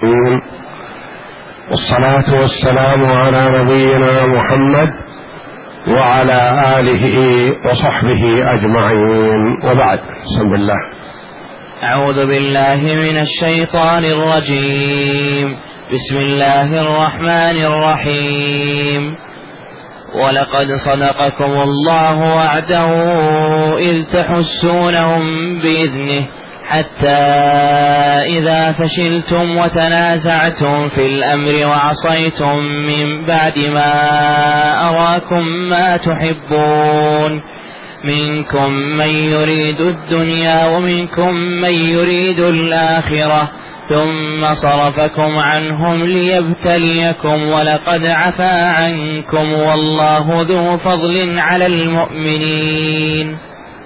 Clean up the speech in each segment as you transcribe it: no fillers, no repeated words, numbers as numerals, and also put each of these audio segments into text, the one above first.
والصلاة والسلام على نبينا محمد وعلى آله وصحبه أجمعين، وبعد. بسم الله. أعوذ بالله من الشيطان الرجيم. بسم الله الرحمن الرحيم. ولقد صدقكم الله وعده إذ تحسونهم بإذنه حتى إذا فشلتم وتنازعتم في الأمر وعصيتم من بعد ما أراكم ما تحبون منكم من يريد الدنيا ومنكم من يريد الآخرة ثم صرفكم عنهم ليبتليكم ولقد عفا عنكم والله ذو فضل على المؤمنين.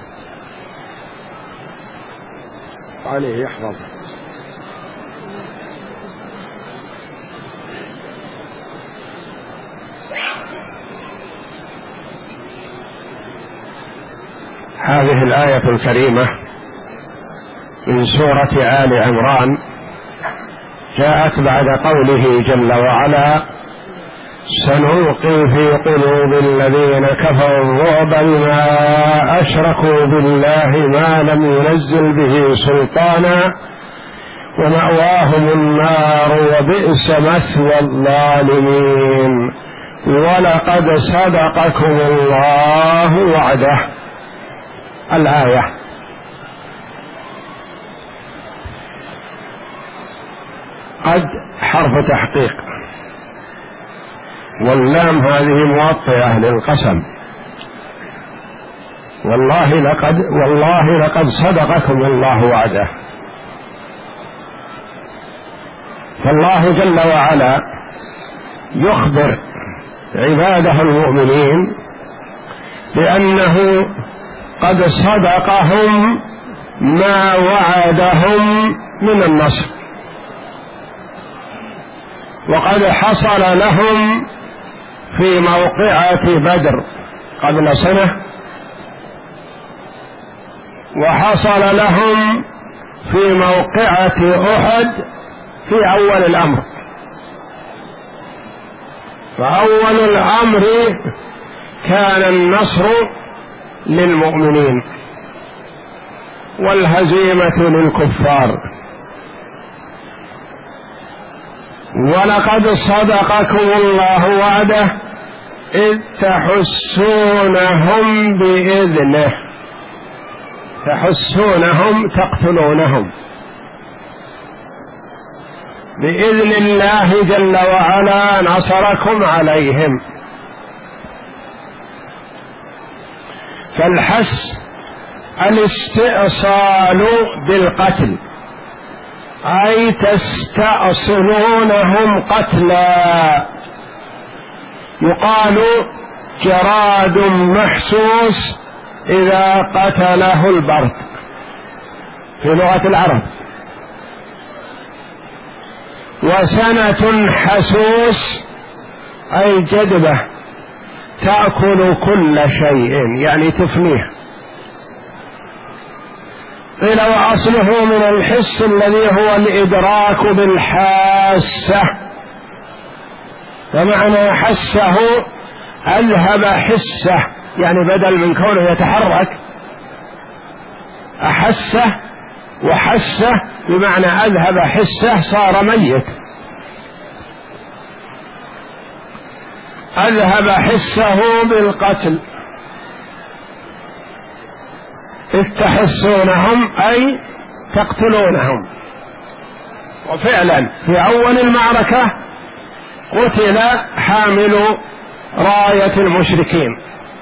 عليه يحفظ. هذه الآية الكريمة من سورة آل عمران جاءت بعد قوله جل وعلا: سنلقي في قلوب الذين كفروا الرعب بما أشركوا بالله ما لم ينزل به سلطانا ومأواهم النار وبئس مثوى الظالمين ولقد صدقكم الله وعده. الآية. قد حرف تحقيق، واللام هذه موطئة للقسم. والله لقد صدقكم الله وعده. فالله جل وعلا يخبر عباده المؤمنين بأنه قد صدقهم ما وعدهم من النصر، وقد حصل لهم في موقعة بدر قبل سنة، وحصل لهم في موقعة أحد في أول الأمر. فأول الأمر كان النصر للمؤمنين والهزيمة للكفار. ولقد صدقكم الله وعده إذ تحسونهم بإذنه. تحسونهم تقتلونهم بإذن الله جل وعلا، نصركم عليهم. فالحس الاستئصال بالقتل، أي تستأصلونهم قتلا. يقال جراد محسوس إذا قتله البرد في لغة العرب، وسنة حسوس أي جدبة تأكل كل شيء، يعني تفنيه. قيل وأصله من الحس الذي هو الإدراك بالحاسة، ومعنى حسه أذهب حسه، يعني بدل من كونه يتحرك أحسه، وحسه بمعنى أذهب حسه صار ميت. أذهب حسه بالقتل. إذ تحسونهم أي تقتلونهم. وفعلا في أول المعركة قتل حامل راية المشركين،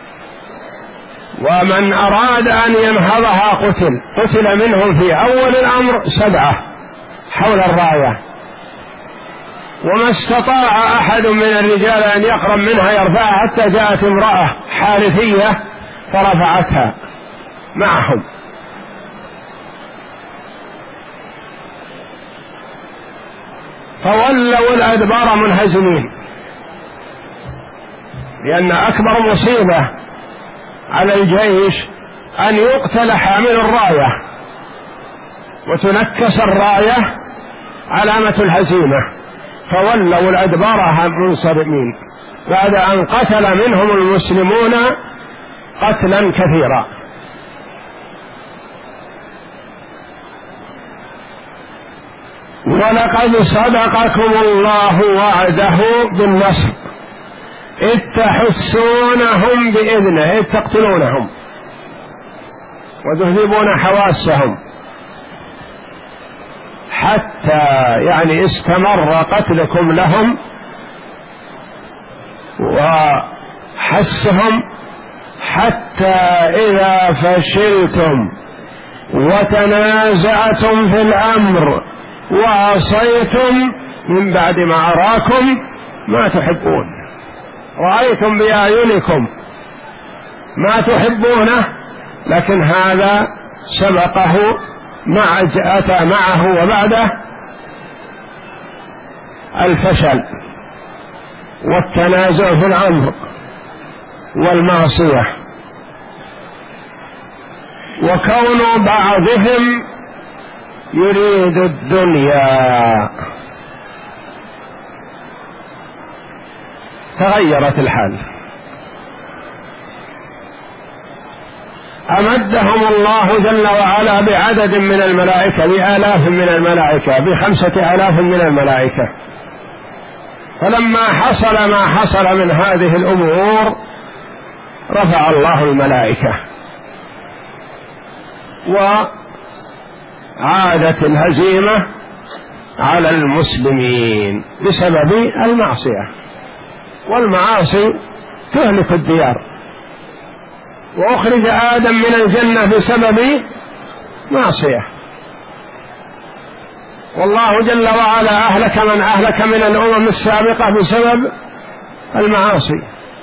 ومن أراد أن ينهضها قتل منهم في أول الأمر 7 حول الراية، وما استطاع أحد من الرجال أن يقرب منها يرفعها حتى جاءت امرأة حارثية فرفعتها معهم. فولوا الأدبار منهزمين، لأن أكبر مصيبة على الجيش أن يقتل حامل الراية وتنكس الراية علامة الهزيمة، فولوا الأدبار منصرمين بعد أن قتل منهم المسلمون قتلا كثيرا. ولقد صدقكم الله وعده بالنصر إذ تحسونهم بإذنه، إذ تقتلونهم وتهذبون حواسهم، حتى يعني استمر قتلكم لهم وحسهم، حتى إذا فشلتم وتنازعتم في الأمر وعصيتم من بعد ما أراكم ما تحبون، رأيتم بأعينكم ما تحبونه، لكن هذا سبقه أتى معه وبعده الفشل والتنازع في الأمر والمعصية، وكون بعضهم يريد الدنيا. تغيرت الحال، أمدهم الله جل وعلا بعدد من الملائكة، بآلاف من الملائكة، ب5,000 من الملائكة. فلما حصل ما حصل من هذه الأمور رفع الله الملائكة وعادت الهزيمة على المسلمين بسبب المعصية، والمعاصي تهلك الديار، وأخرج آدم من الجنة بسبب معصية، والله جل وعلا أهلك من أهلك من الأمم السابقة بسبب المعاصي.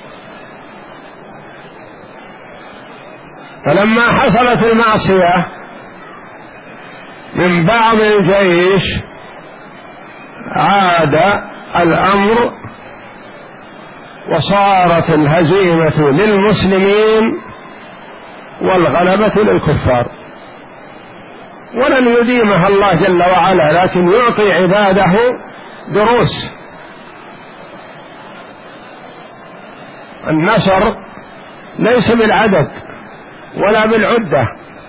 فلما حصلت المعصية من بعض الجيش عاد الأمر وصارت الهزيمة للمسلمين والغلبة للكفار، ولن يديمها الله جل وعلا، لكن يعطي عباده دروس. النصر ليس بالعدد ولا بالعدة،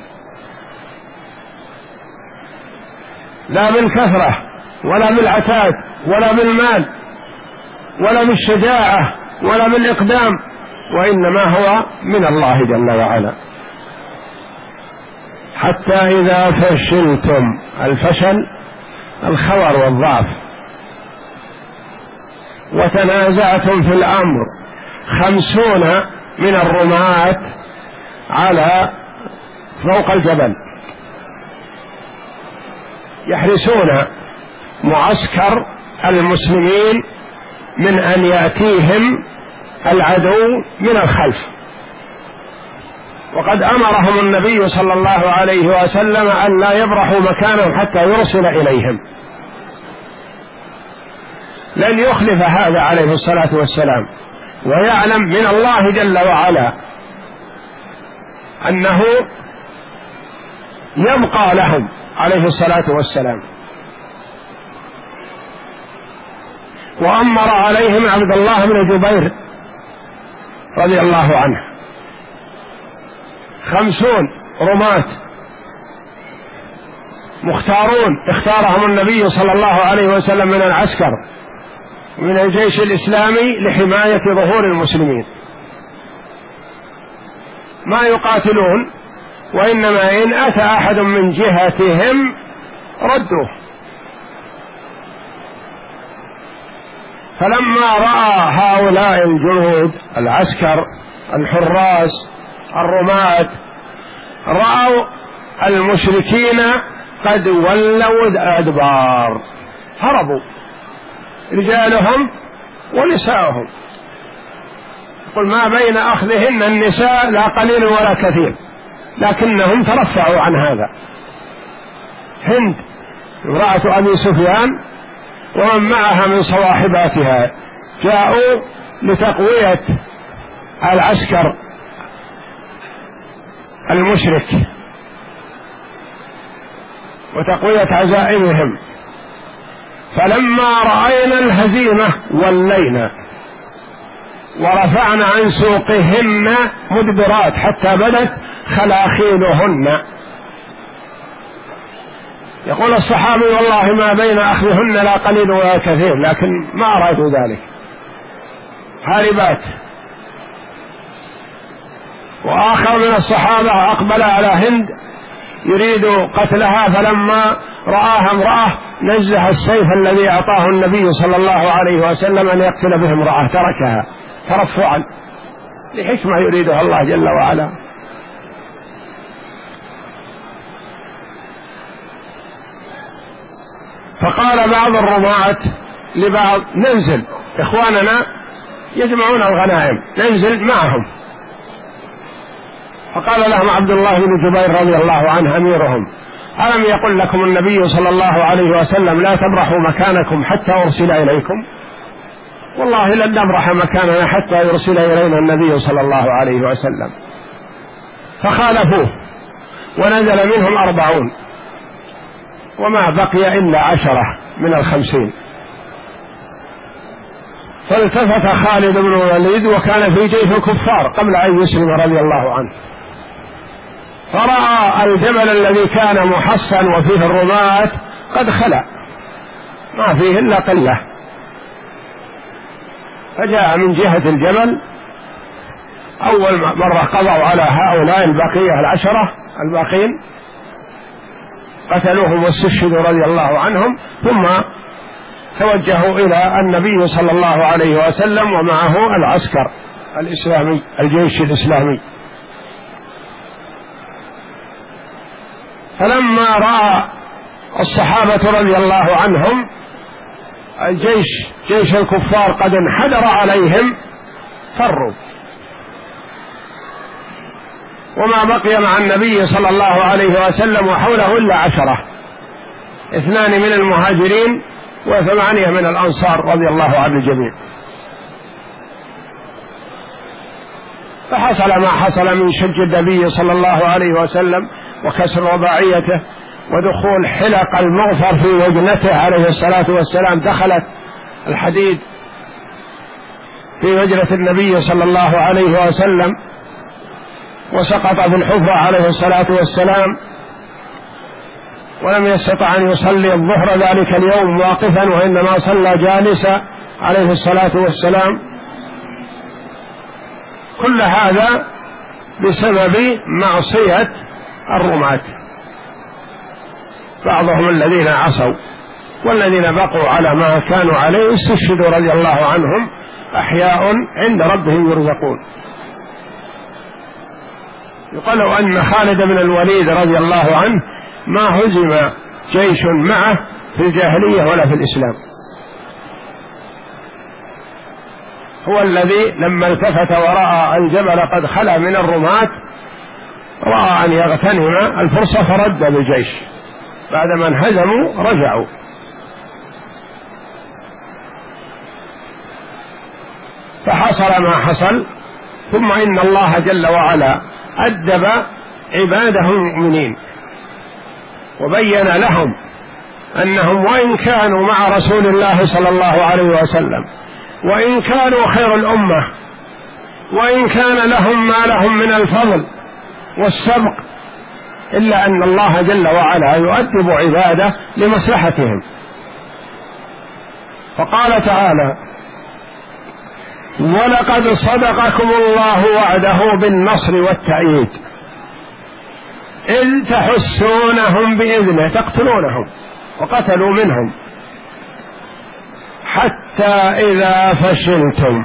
لا بالكثرة ولا بالعتاد ولا بالمال ولا بالشجاعة ولا بالإقدام، وإنما هو من الله جل وعلا. حتى إذا فشلتم، الفشل الخور والضعف، وتنازعتم في الأمر، 50 من الرماة على فوق الجبل يحرسون معسكر المسلمين من أن يأتيهم العدو من الخلف، وقد أمرهم النبي صلى الله عليه وسلم أن لا يبرحوا مكانهم حتى يرسل إليهم، لن يخلف هذا عليه الصلاة والسلام، ويعلم من الله جل وعلا أنه يبقى لهم عليه الصلاة والسلام. وأمر عليهم عبد الله بن جبير رضي الله عنه 50 رماة مختارون، اختارهم النبي صلى الله عليه وسلم من العسكر من الجيش الإسلامي لحماية ظهور المسلمين، ما يقاتلون، وإنما إن أتى أحد من جهتهم ردوه. فلما رأى هؤلاء الجنود العسكر الحراس الرماة، رأوا المشركين قد ولوا الأدبار، هربوا رجالهم ونساءهم، قل ما بين أخذهن النساء لا قليل ولا كثير، لكنهم ترفعوا عن هذا. هند امرأة أبي سفيان ومن معها من صواحباتها جاءوا لتقوية العسكر المشرك وتقوية عزائمهم، فلما رأينا الهزيمة ولينا ورفعنا عن سوقهن مدبرات حتى بدت خلاخيلهن. يقول الصحابي والله ما بين أخذهن لا قليل ولا كثير، لكن ما أرادوا ذلك، هاربات. وآخر من الصحابة أقبل على هند يريد قتلها، فلما رآها امرأة نزه السيف الذي أعطاه النبي صلى الله عليه وسلم أن يقتل به امرأة، تركها ترفعا لحكمة يريدها الله جل وعلا. فقال بعض الرماة لبعض ننزل، إخواننا يجمعون الغنائم ننزل معهم. فقال لهم عبد الله بن جبير رضي الله عنه أميرهم: ألم يقل لكم النبي صلى الله عليه وسلم لا تبرحوا مكانكم حتى أرسل إليكم؟ والله لن نبرح مكاننا حتى يرسل إلينا النبي صلى الله عليه وسلم. فخالفوه ونزل منهم 40 وما بقي إلا 10 من 50. فالتفت خالد بن الوليد وكان في جيش الكفار قبل أن يسلم رضي الله عنه، فرأى الجبل الذي كان محصن وفيه الرماة قد خلأ ما فيه إلا قلة، فجاء من جهة الجبل. أول مرة قضوا على هؤلاء البقية 10 الباقين، قتلوهم واستشهدوا رضي الله عنهم، ثم توجهوا إلى النبي صلى الله عليه وسلم ومعه العسكر الإسلامي الجيش الإسلامي. فلما رأى الصحابة رضي الله عنهم جيش الكفار قد انحدر عليهم فروا، وما بقي مع النبي صلى الله عليه وسلم وحوله إلا 10، 2 من المهاجرين و8 من الأنصار رضي الله عن الجميع. فحصل ما حصل من شج النبي صلى الله عليه وسلم وكسر رباعيته ودخول حلق المغفر في وجنته عليه الصلاة والسلام، دخلت الحديد في وجنة النبي صلى الله عليه وسلم وسقط في الحفرة عليه الصلاة والسلام، ولم يستطع أن يصلي الظهر ذلك اليوم واقفا وإنما صلى جالسا عليه الصلاة والسلام. كل هذا بسبب معصية الرماة، بعضهم الذين عصوا والذين بقوا على ما كانوا عليه استشهدوا رضي الله عنهم أحياء عند ربهم يرزقون. يقال أن خالد بن الوليد رضي الله عنه ما هزم جيش معه في الجاهلية ولا في الإسلام، هو الذي لما التفت ورأى الجبل قد خلا من الرماة رأى أن يغتنم الفرصة فرد بالجيش، بعدما انهزموا رجعوا. فحصل ما حصل، ثم إن الله جل وعلا أدب عباده المؤمنين وبين لهم أنهم وإن كانوا مع رسول الله صلى الله عليه وسلم، وإن كانوا خير الأمة، وإن كان لهم ما لهم من الفضل والسبق، إلا أن الله جل وعلا يؤدب عباده لمصلحتهم. فقال تعالى: ولقد صدقكم الله وعده بالنصر والتأييد إذ تحسونهم بإذنه تقتلونهم وقتلوا منهم حتى إذا فشلتم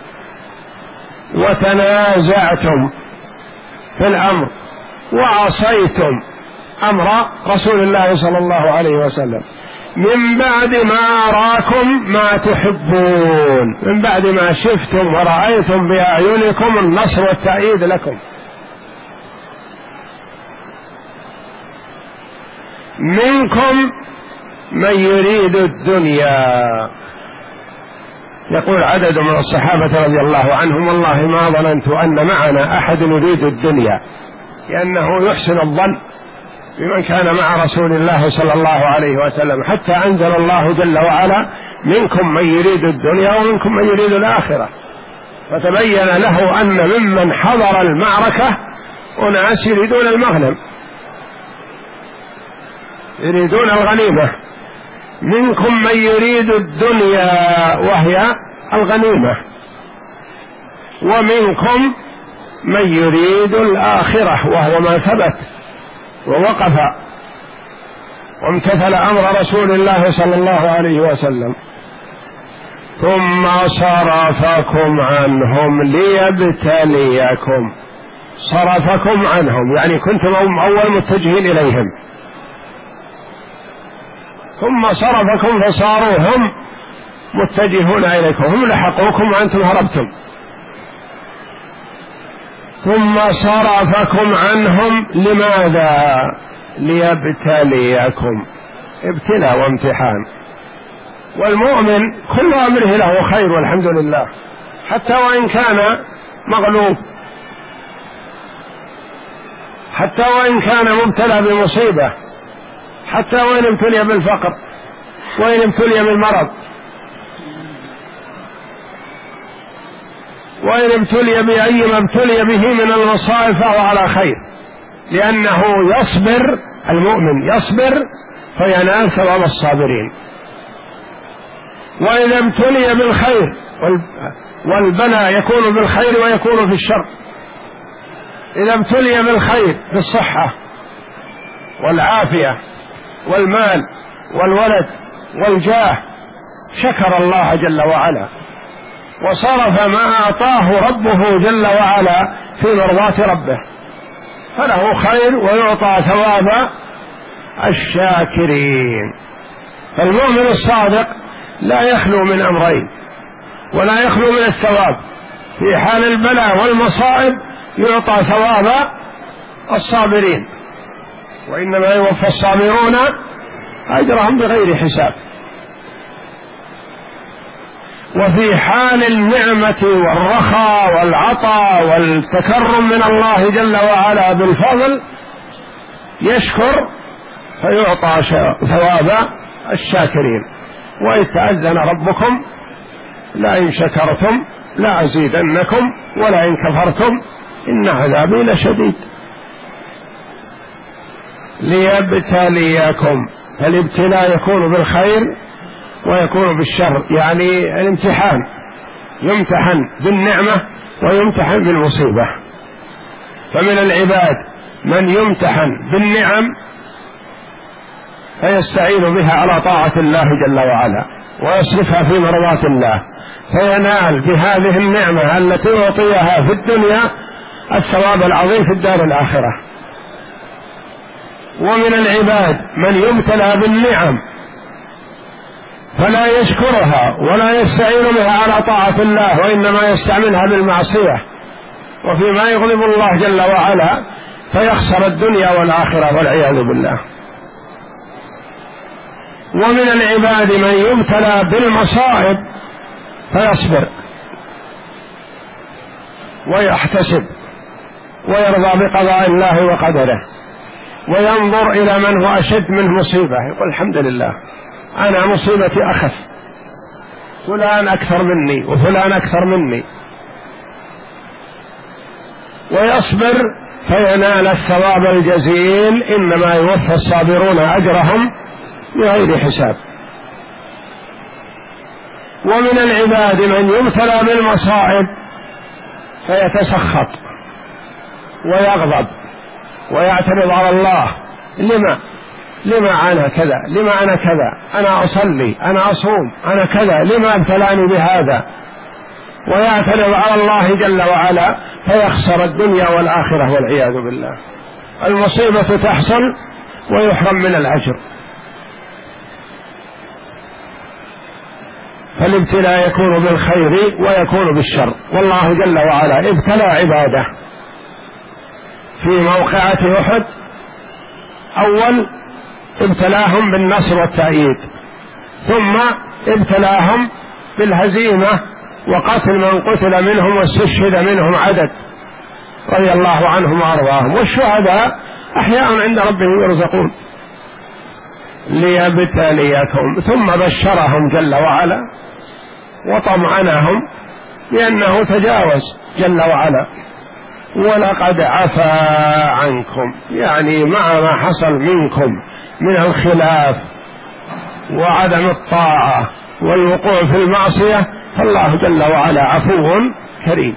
وتنازعتم في الأمر وعصيتم أمر رسول الله صلى الله عليه وسلم من بعد ما أراكم ما تحبون، من بعد ما شفتم ورأيتم بأعينكم النصر والتأييد لكم، منكم من يريد الدنيا. يقول عدد من الصحابة رضي الله عنهم: والله ما ظننت أن معنا أحد يريد الدنيا، لأنه يحسن الظن بمن كان مع رسول الله صلى الله عليه وسلم، حتى أنزل الله جل وعلا منكم من يريد الدنيا ومنكم من يريد الآخرة، فتبين له أن ممن حضر المعركة أناس يريدون المغنم، يريدون الغنيمة، منكم من يريد الدنيا وهي الغنيمة، ومنكم من يريد الآخرة وهو ما ثبت ووقف وامتثل أمر رسول الله صلى الله عليه وسلم. ثم صرفكم عنهم ليبتليكم، صرفكم عنهم يعني كنتم أول متجهين إليهم، ثم صرفكم فصاروا هم متجهون إليكم، هم لحقوكم وأنتم هربتم. ثم صرفكم عنهم لماذا؟ ليبتليكم، ابتلاء وامتحان، والمؤمن كل أمره له خير والحمد لله، حتى وإن كان مغلوب، حتى وإن كان مبتلى بمصيبة، حتى وإن ابتلي بالفقر، وإن ابتلي بالمرض، وإن ابتلي بأي ما ابتلي به من المصائب فهو على خير، لأنه يصبر، المؤمن يصبر فينال ثواب الصابرين. وإذا ابتلي بالخير، والبلاء يكون بالخير ويكون في الشر، إذا ابتلي بالخير بالصحة والعافية والمال والولد والجاه شكر الله جل وعلا وصرف ما أعطاه ربه جل وعلا في مرضاة ربه، فله خير ويعطى ثواب الشاكرين. فالمؤمن الصادق لا يخلو من أمرين ولا يخلو من الثواب، في حال البلاء والمصائب يعطى ثواب الصابرين، وإنما يوفى الصابرون أجرهم بغير حساب. وفي حال النعمة والرخاء والعطاء والتكرم من الله جل وعلا بالفضل يشكر فيعطى ثواب الشاكرين. وإذ تأذن ربكم لئن شكرتم لأزيدنكم ولئن كفرتم إن عذابي لشديد. ليبتليكم، فالابتلاء يكون بالخير ويكون بالشر، يعني الامتحان، يمتحن بالنعمة ويمتحن بالمصيبة. فمن العباد من يمتحن بالنعم فيستعين بها على طاعة الله جل وعلا ويصرفها في مرضاة الله، فينال بهذه النعمة التي أعطيها في الدنيا الثواب العظيم في الدار الآخرة. ومن العباد من يبتلى بالنعم فلا يشكرها ولا يستعين بها على طاعة الله، وإنما يستعملها بالمعصية وفيما يغضب الله جل وعلا، فيخسر الدنيا والآخرة والعياذ بالله. ومن العباد من يبتلى بالمصائب فيصبر ويحتسب ويرضى بقضاء الله وقدره، وينظر إلى من هو أشد منه مصيبة، يقول الحمد لله أنا مصيبتي أخف، فلان أكثر مني وفلان أكثر مني، ويصبر فينال الثواب الجزيل، إنما يوفى الصابرون أجرهم بغير حساب. ومن العباد من يبتلى بالمصائب فيتسخط ويغضب ويعترض على الله، لما أنا كذا، لما أنا كذا، أنا أصلي، أنا أصوم، أنا كذا، لما ابتلاني بهذا، ويعترض على الله جل وعلا فيخسر الدنيا والآخرة والعياذ بالله. المصيبة تحصل ويحرم من الأجر. فالابتلاء يكون بالخير ويكون بالشر، والله جل وعلا ابتلى عباده في موقعة أحد. أول ابتلاهم بالنصر والتأييد، ثم ابتلاهم بالهزيمة وقتل من قتل منهم واستشهد منهم عدد رضي الله عنهم وأرضاهم. والشهداء أحياء عند ربهم يرزقون ليبتليكم. ثم بشرهم جل وعلا وطمأنهم لأنه تجاوز جل وعلا. ولقد عفا عنكم، يعني مع ما حصل منكم من الخلاف وعدم الطاعة والوقوع في المعصية، فالله جل وعلا عفو كريم.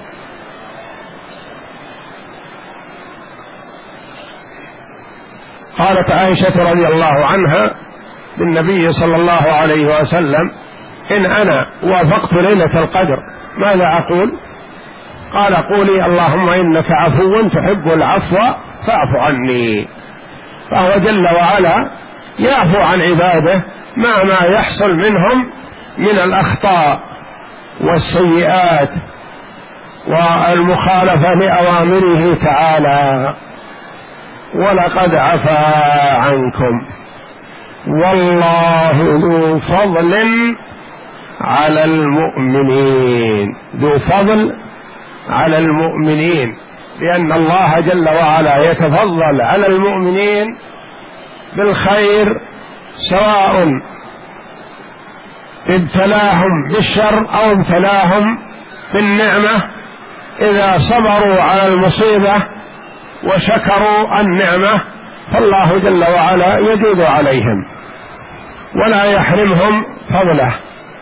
قالت عائشة رضي الله عنها للنبي صلى الله عليه وسلم: إن أنا وافقت ليلة القدر ماذا أقول؟ قال: قولي اللهم إنك عفو تحب العفو فاعف عني. فهو جل وعلا يعفو عن عباده مع ما يحصل منهم من الأخطاء والسيئات والمخالفة لأوامره تعالى. ولقد عفا عنكم والله ذو فضل على المؤمنين. ذو فضل على المؤمنين، لأن الله جل وعلا يتفضل على المؤمنين بالخير، سواء ابتلاهم بالشر أو ابتلاهم بالنعمة. إذا صبروا على المصيبة وشكروا النعمة فالله جل وعلا يجود عليهم ولا يحرمهم فضله.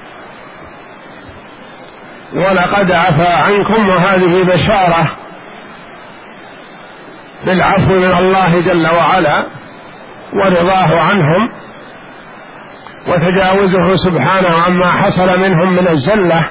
ولقد عفا عنكم، وهذه بشارة بالعفو من الله جل وعلا ورضاه عنهم وتجاوزه سبحانه عما حصل منهم من الزلة.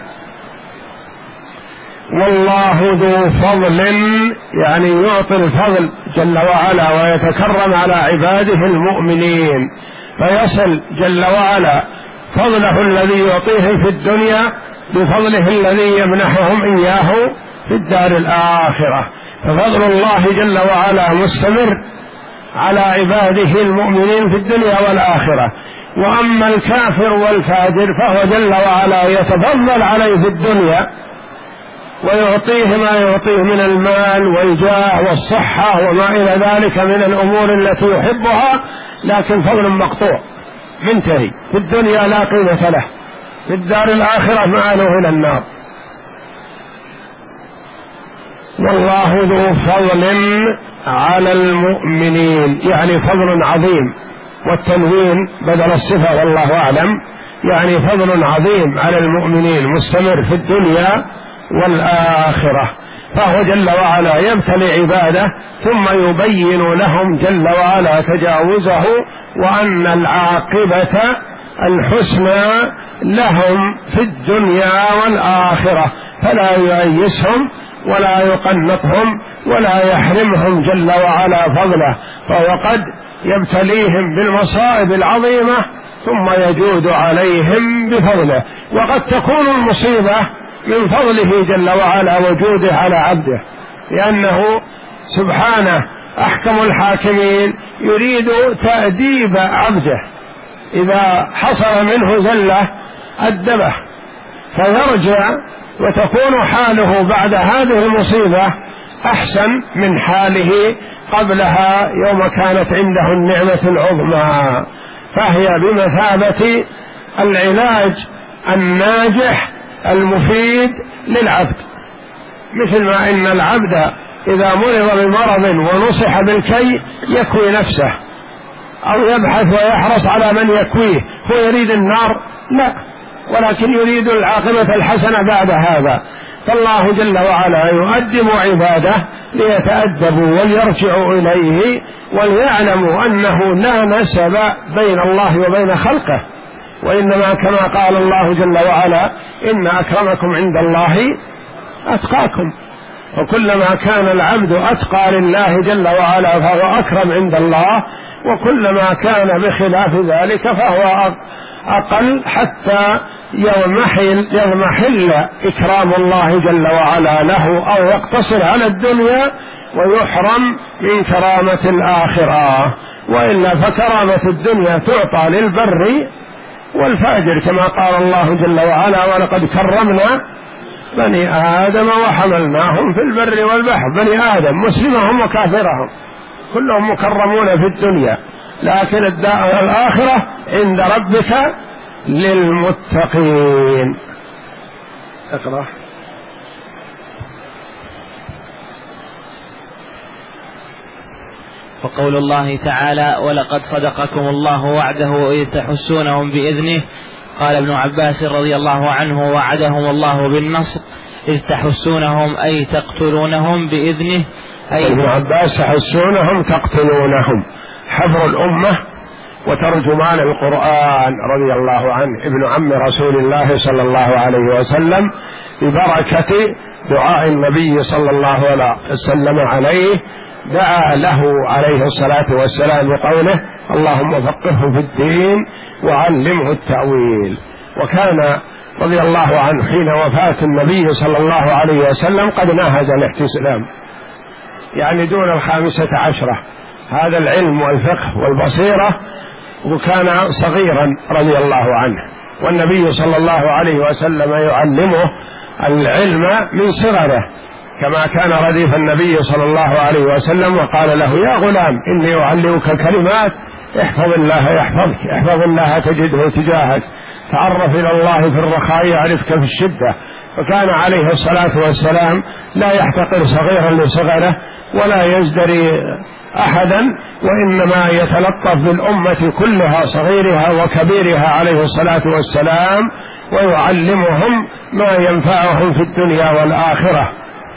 والله ذو فضل، يعني يعطي الفضل جل وعلا ويتكرم على عباده المؤمنين، فيصل جل وعلا فضله الذي يعطيه في الدنيا بفضله الذي يمنحهم إياه في الدار الآخرة. ففضل الله جل وعلا مستمر على عباده المؤمنين في الدنيا والآخرة. وأما الكافر والفاجر فهو جل وعلا يتفضل عليه في الدنيا ويعطيه ما يعطيه من المال والجاه والصحة وما إلى ذلك من الأمور التي يحبها، لكن فضل مقطوع منتهي في الدنيا لا قيمة له، في الدار الآخرة مآله إلى النار. والله ذو فضل على المؤمنين، يعني فضل عظيم، والتنوين بدل الصفة والله أعلم، يعني فضل عظيم على المؤمنين مستمر في الدنيا والآخرة. فهو جل وعلا يبتلي عباده ثم يبين لهم جل وعلا تجاوزه وأن العاقبة الحسنى لهم في الدنيا والآخرة، فلا ييسهم ولا يقنطهم ولا يحرمهم جل وعلا فضله. فهو قد يبتليهم بالمصائب العظيمة ثم يجود عليهم بفضله، وقد تكون المصيبة من فضله جل وعلا وجوده على عبده، لأنه سبحانه أحكم الحاكمين يريد تأديب عبده، إذا حصل منه زلة أدبه فيرجع وتكون حاله بعد هذه المصيبة أحسن من حاله قبلها يوم كانت عنده النعمة العظمى. فهي بمثابة العلاج الناجح المفيد للعبد، مثل ما إن العبد إذا مرض بمرض ونصح بالكي يكوي نفسه أو يبحث ويحرص على من يكويه، هو يريد النار؟ لا، ولكن يريد العاقبة الحسنة بعد هذا. فالله جل وعلا يؤدب عباده ليتأدبوا وليرجعوا إليه وليعلموا أنه لا نسب بين الله وبين خلقه، وإنما كما قال الله جل وعلا: إن أكرمكم عند الله أتقاكم. وكلما كان العبد أتقى لله جل وعلا فهو أكرم عند الله، وكلما كان بخلاف ذلك فهو أقل، حتى يضمحل إكرام الله جل وعلا له أو يقتصر على الدنيا ويحرم من كرامة الآخرة. وإلا فكرامة الدنيا تعطى للبر والفاجر، كما قال الله جل وعلا: ولقد كرمنا بني آدم وحملناهم في البر والبحر. بني آدم مسلمهم وكافرهم، كلهم مكرمون في الدنيا، لكن الدار الآخرة عند ربك للمتقين. اقرأ. وقول الله تعالى: ولقد صدقكم الله وعده إذ تحسونهم بإذنه. قال ابن عباس رضي الله عنه: وعدهم الله بالنصر إذ تحسونهم أي تقتلونهم بإذنه. أي ابن عباس: تحسونهم تقتلونهم، حبر الأمة وترجمان القرآن رضي الله عنه، ابن عم رسول الله صلى الله عليه وسلم، ببركة دعاء النبي صلى الله عليه وسلم عليه، دعا له عليه الصلاة والسلام بقوله: اللهم فقهه في الدين وعلمه التأويل. وكان رضي الله عنه حين وفاة النبي صلى الله عليه وسلم قد ناهز الاحتسام، يعني دون 15، هذا العلم والفقه والبصيرة، وكان صغيرا رضي الله عنه، والنبي صلى الله عليه وسلم يعلمه العلم من صغره، كما كان رديف النبي صلى الله عليه وسلم وقال له: يا غلام إني أعلمك كلمات احفظ الله يحفظك، احفظ الله تجده تجاهك، تعرف إلى الله في الرخاء يعرفك في الشدة. فكان عليه الصلاة والسلام لا يحتقر صغيرا لصغره ولا يزدري أحدا، وإنما يتلطف بالأمة كلها صغيرها وكبيرها عليه الصلاة والسلام، ويعلمهم ما ينفعهم في الدنيا والآخرة،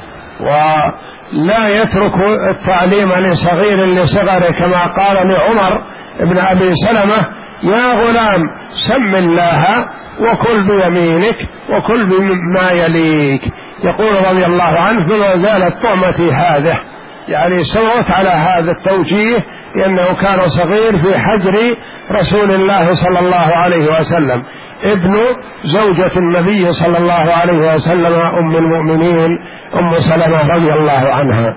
ولا يترك التعليم لصغير لصغره، كما قال لعمر بن أبي سلمة: يا غلام سم الله وكل بيمينك وكل بما يليك. يقول رضي الله عنه: فما زالت طعمتي هذه، يعني سوت على هذا التوجيه، لأنه كان صغير في حجر رسول الله صلى الله عليه وسلم، ابن زوجة النبي صلى الله عليه وسلم أم المؤمنين أم سلمة رضي الله عنها.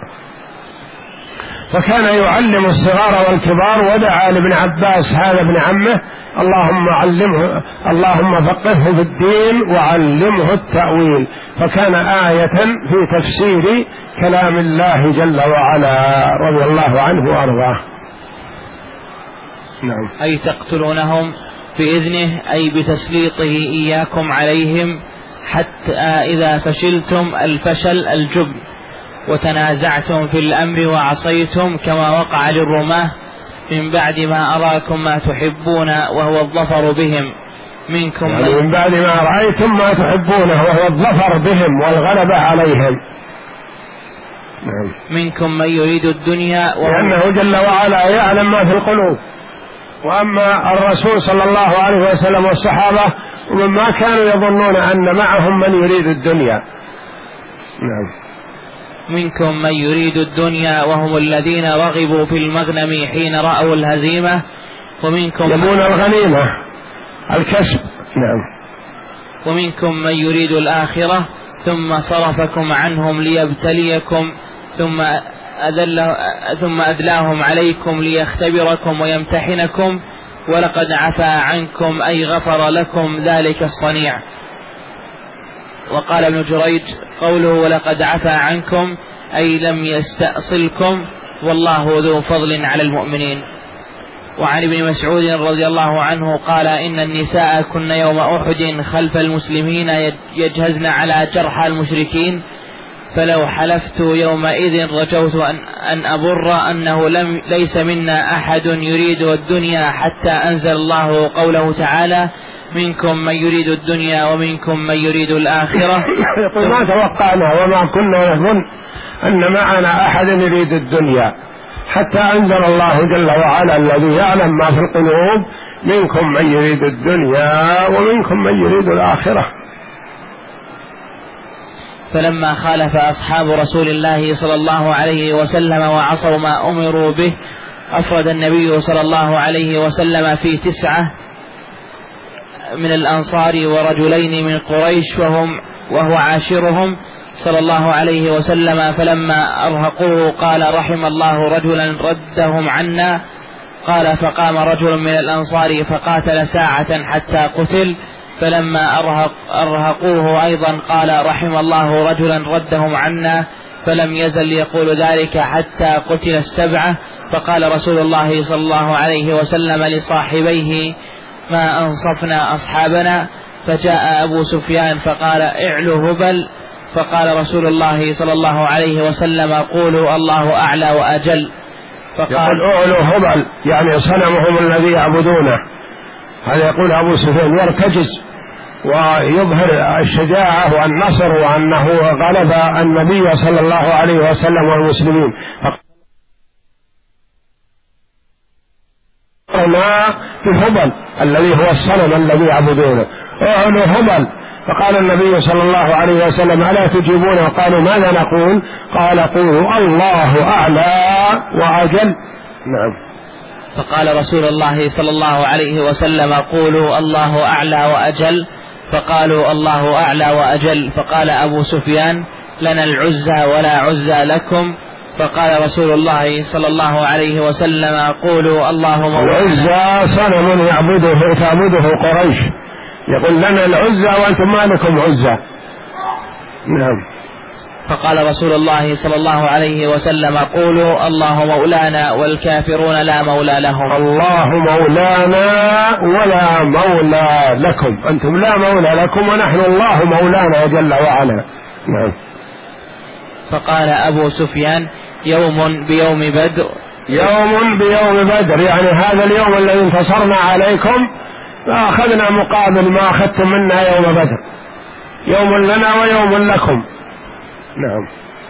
فكان يعلم الصغار والكبار، ودعا لابن عباس هذا ابن عمه: اللهم علمه، اللهم فقهه في الدين وعلمه التأويل. فكان آية في تفسير كلام الله جل وعلا رضي الله عنه وأرضاه. نعم. أي تقتلونهم بإذنه، أي بتسليطه إياكم عليهم، حتى إذا فشلتم الفشل الجبن، وتنازعتم في الأمر وعصيتم، كما وقع للرماة من بعد ما أراكم ما تحبون وهو الظفر بهم منكم، يعني من بعد ما رأيتم ما تحبونه وهو الظفر بهم والغلبة عليهم. منكم من يريد الدنيا، لأنه جل وعلا يعلم ما في القلوب. وأما الرسول صلى الله عليه وسلم والصحابة ومما كانوا يظنون أن معهم من يريد الدنيا. نعم. منكم من يريد الدنيا وهم الذين رغبوا في المغنم حين رأوا الهزيمة، ومنكم يبون الغنيمة الكسب. نعم. ومنكم من يريد الآخرة ثم صرفكم عنهم ليبتليكم ثم أدلاهم عليكم ليختبركم ويمتحنكم، ولقد عفا عنكم أي غفر لكم ذلك الصنيع. وقال ابن جريج: قوله ولقد عفا عنكم أي لم يستأصلكم، والله ذو فضل على المؤمنين. وعن ابن مسعود رضي الله عنه قال: إن النساء كن يوم أحد خلف المسلمين يجهزن على جرحى المشركين، فلو حلفت يومئذ رجوت أن أبر أنه ليس منا أحد يريد الدنيا، حتى أنزل الله قوله تعالى: منكم من يريد الدنيا ومنكم من يريد الآخرة. ما توقعنا وما كنا نظن أن معنا أحد يريد الدنيا، حتى أنزل الله جل وعلا الذي يعلم ما في القلوب: منكم من يريد الدنيا ومنكم من يريد الآخرة. فلما خالف أصحاب رسول الله صلى الله عليه وسلم وعصوا ما أمروا به، أفرد النبي صلى الله عليه وسلم في 9 من الأنصار ورجلين من قريش وهو عاشرهم صلى الله عليه وسلم. فلما أرهقوه قال: رحم الله رجلا ردهم عنا. قال: فقام رجل من الأنصار فقاتل ساعة حتى قتل. فلما أرهقوه أيضا قال: رحم الله رجلا ردهم عنا. فلم يزل يقول ذلك حتى قتل السبعة. فقال رسول الله صلى الله عليه وسلم لصاحبيه: ما أنصفنا أصحابنا. فجاء أبو سفيان فقال: اعلوا هبل. فقال رسول الله صلى الله عليه وسلم: قولوا الله أعلى وأجل. يقول اعلوا هبل يعني صنمهم الذي يعبدونه. هذا يقول أبو سفيان يرتجز ويظهر الشجاعة والنصر وأنه غلب النبي صلى الله عليه وسلم والمسلمين. ما بهبل الذي هو الصنم الذي يعبدونه، اعلوا هبل. فقال النبي صلى الله عليه وسلم: ألا تجيبون؟ وقالوا: ماذا نقول؟ قال: قولوا الله أعلى وأجل. نعم. فقال رسول الله صلى الله عليه وسلم: قولوا الله أعلى وأجل. فقالوا: الله أعلى وأجل. فقال أبو سفيان: لنا العزى ولا عزى لكم. فقال رسول الله صلى الله عليه وسلم: قولوا الله مولانا. العزى صنم تعبده قريش، يقول لنا العزى وأنتم ما لكم عزى. نعم. فقال رسول الله صلى الله عليه وسلم: قولوا الله مولانا والكافرون لا مولى لهم. الله مولانا ولا مولى لكم، أنتم لا مولى لكم ونحن الله مولانا جل وعلا. نعم. فقال أبو سفيان: يوم بيوم بدر. يوم بيوم بدر يعني هذا اليوم الذي انتصرنا عليكم فأخذنا مقابل ما أخذتم منا يوم بدر، يوم لنا ويوم لكم. نعم.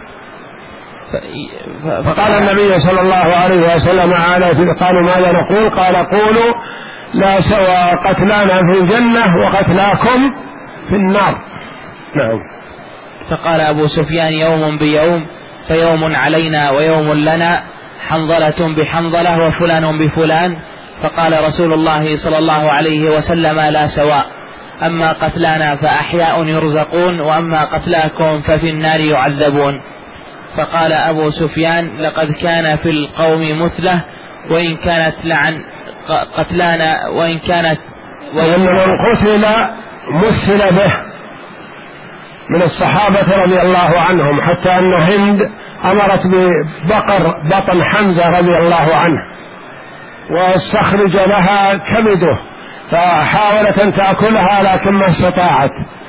فقال النبي صلى الله عليه وسلم: قالوا: ماذا نقول؟ قال: قولوا لا سوى قتلانا في الجنة وقتلاكم في النار. نعم. فقال أبو سفيان: يوم بيوم، فيوم علينا ويوم لنا، حنظلة بحنظلة وفلان بفلان. فقال رسول الله صلى الله عليه وسلم: لا سواء، أما قتلانا فأحياء يرزقون، وأما قتلاكم ففي النار يعذبون. فقال أبو سفيان: لقد كان في القوم مثلة، وإن كانت لعن قتلانا وإن كانت وإن من قتل مثل به من الصحابة رضي الله عنهم، حتى أن هند أمرت ببقر بطن حمزة رضي الله عنه واستخرج لها كبده، فحاولت أن تأكلها لكن ما استطاعت،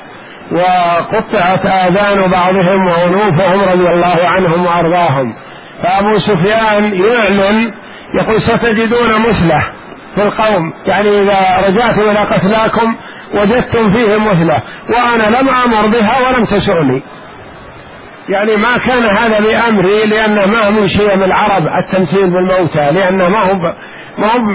وقطعت آذان بعضهم وأنوفهم رضي الله عنهم وأرضاهم. فأبو سفيان يعلن يقول: ستجدون مثله في القوم، يعني إذا رجعتم إلى قتلاكم وجدتم فيه مثله، وأنا لم أمر بها ولم تسؤني. يعني ما كان هذا بأمري، لأنه ما من شيء من العرب التمثيل بالموتى، لأنه ما هو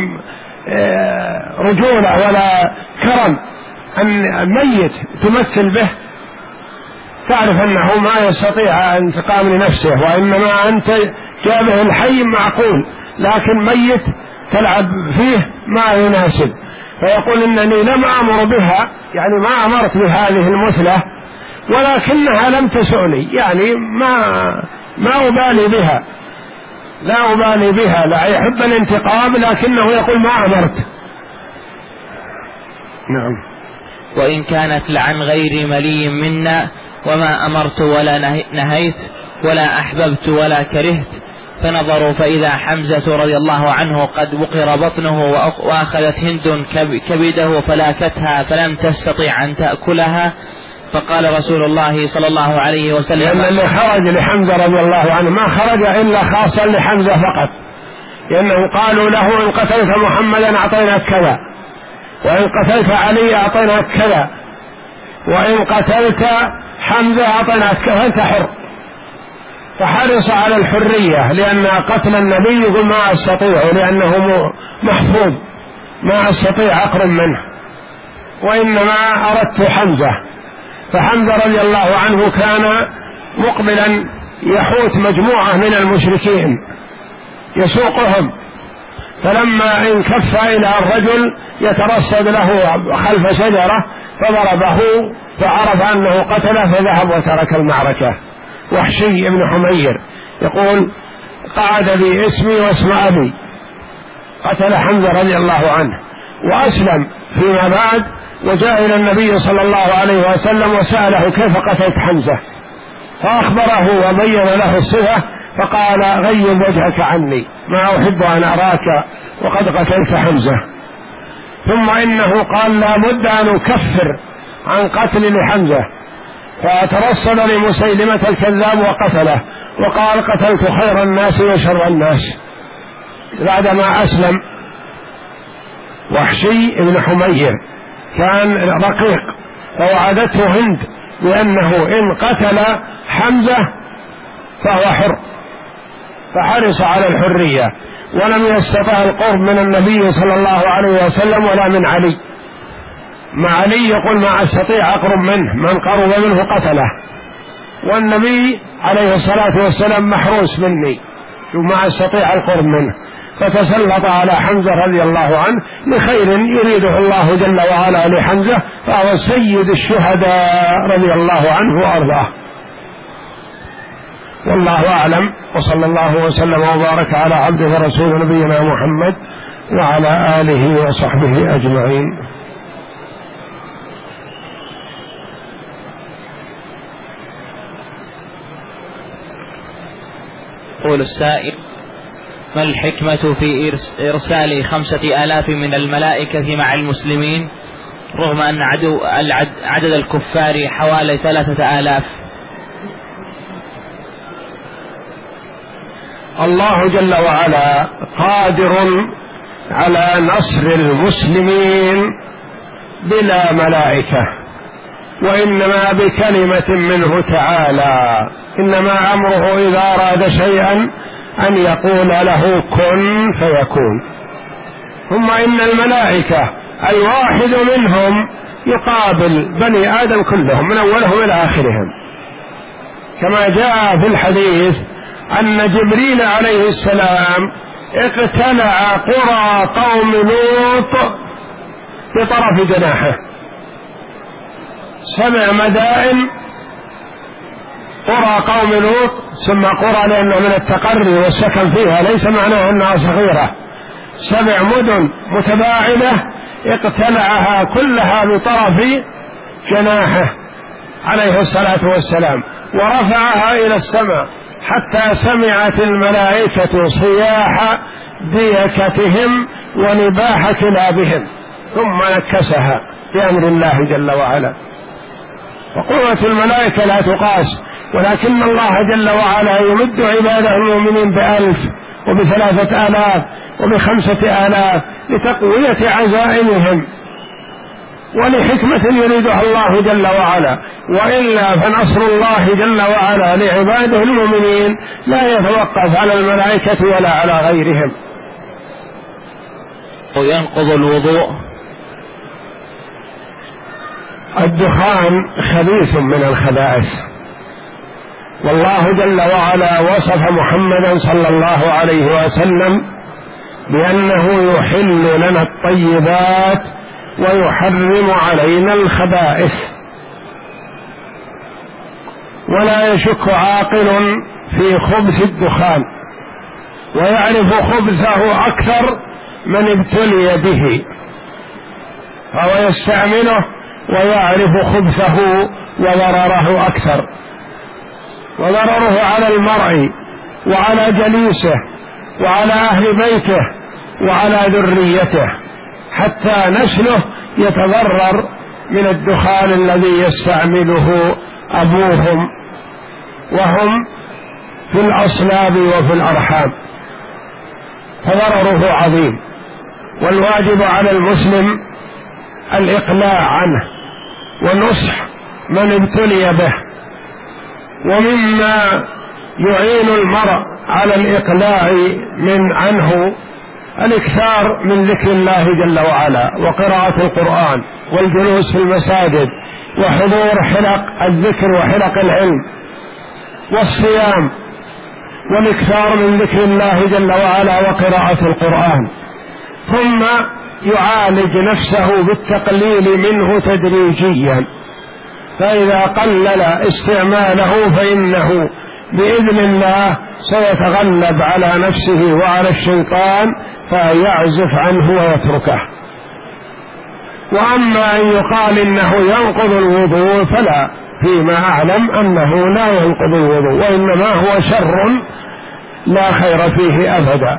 رجولة ولا كرم أن ميت تمثل به، تعرف أنه ما يستطيع انتقام لنفسه، وإنما أنت جابه الحي معقول، لكن ميت تلعب فيه ما يناسب. فيقول: إنني لم أمر بها، يعني ما أمرت بهذه المثلة، ولكنها لم تسؤني، يعني ما أبالي بها، لا أبالي بها، لا يحب الانتقام لكنه يقول: ما أمرت. نعم. وإن كانت لعن غير ملي منا، وما أمرت ولا نهيت ولا أحببت ولا كرهت. فنظروا فإذا حمزة رضي الله عنه قد بقر بطنه، وأخذت هند كبده فلاكتها فلم تستطيع أن تأكلها. فقال رسول الله صلى الله عليه وسلم: لأن اللي خرج لحمزة رضي الله عنه ما خرج إلا خاصا لحمزة فقط، لأنه قالوا له: إن قتلت محمدا أعطيناك كذا، وإن قتلت علي أعطيناك كذا، وإن قتلت حمزة أعطيناك كذا، فأنت حر. فحرص على الحرية، لأن قتل النبي يقول: ما أستطيع، لأنه محفوظ، ما أستطيع أقرب منه، وإنما أردت حمزة. فحمزة رضي الله عنه كان مقبلا يحوت مجموعة من المشركين يسوقهم، فلما انكف إلى الرجل يترصد له خلف شجرة فضربه، فعرف أنه قتله فذهب وترك المعركة. وحشي بن حمير يقول: قعد لي اسمي واسم أبي، قتل حمزة رضي الله عنه وأسلم فيما بعد، وجاء إلى النبي صلى الله عليه وسلم وسأله: كيف قتلت حمزة؟ فأخبره وبين له الصفة، فقال غيب وجهك عني، ما أحب أن أراك وقد قتلت حمزة. ثم إنه قال لا بد أن أكفر عن قتل لحمزة، فترصد لمسيلمة الكذاب وقتله، وقال قتلت خير الناس وشر الناس. بعدما أسلم وحشي بن حمير كان رقيق، فوعدته هند بأنه إن قتل حمزة فهو حر، فحرص على الحرية، ولم يستطع القرب من النبي صلى الله عليه وسلم ولا من علي. مع علي يقول ما أستطيع أقرب منه، من قرب منه قتله، والنبي عليه الصلاة والسلام محروس مني وما أستطيع القرب منه، فتسلط على حمزة رضي الله عنه لخير يريده الله جل وعلا لحمزة، فهو سيد الشهداء رضي الله عنه وأرضاه. والله أعلم، وصلى الله وسلم وبارك على عبده ورسوله نبينا محمد وعلى آله وصحبه أجمعين. يقول السائل: ما الحكمة في إرسال 5000 من الملائكة مع المسلمين رغم أن عدد الكفار حوالي 3000؟ الله جل وعلا قادر على نصر المسلمين بلا ملائكة، وإنما بكلمة منه تعالى، إنما أمره إذا أراد شيئا أن يقول له كن فيكون. ثم إن الملائكة الواحد منهم يقابل بني آدم كلهم من أولهم إلى آخرهم، كما جاء في الحديث أن جبريل عليه السلام اقتلع قرى قوم لوط بطرف جناحه، 7 مدائن قرى قوم لوط، ثم قرى لأنه من التقري والسكن فيها، ليس معناه أنها صغيرة، 7 مدن متباعدة اقتلعها كلها بطرف جناحه عليه الصلاة والسلام، ورفعها إلى السماء حتى سمعت الملائكة صياح ديكتهم ونباح كلابهم، ثم نكسها بأمر الله جل وعلا. وقوة الملائكة لا تقاس، ولكن الله جل وعلا يمد عباده المؤمنين ب1000 وب3000 وب5000 لتقوية عزائمهم ولحكمة يريدها الله جل وعلا، وإلا فنصر الله جل وعلا لعباده المؤمنين لا يتوقف على الملائكة ولا على غيرهم. وينقض الوضوء. الدخان خبيث من الخبائث، والله جل وعلا وصف محمدا صلى الله عليه وسلم بأنه يحل لنا الطيبات ويحرم علينا الخبائث، ولا يشك عاقل في خبث الدخان، ويعرف خبثه أكثر من ابتلي به، فهو يستعمله ويعرف خبثه وضرره أكثر، وضرره على المرء وعلى جليسه وعلى أهل بيته وعلى ذريته، حتى نسله يتضرر من الدخان الذي يستعمله أبوهم، وهم في الأصلاب وفي الأرحام، فضرره عظيم. والواجب على المسلم الإقلاع عنه ونصح من ابتلي به. ومما يعين المرء على الإقلاع عنه الإكثار من ذكر الله جل وعلا، وقراءة القرآن، والجلوس في المساجد، وحضور حلق الذكر وحلق العلم، والصيام، والإكثار من ذكر الله جل وعلا وقراءة القرآن. ثم يعالج نفسه بالتقليل منه تدريجيا، فإذا قلل استعماله فإنه بإذن الله سيتغلب على نفسه وعلى الشيطان فيعزف عنه ويتركه. وأما أن يقال إنه ينقض الوضوء فلا، فيما أعلم أنه لا ينقض الوضوء، وإنما هو شر لا خير فيه أبدا.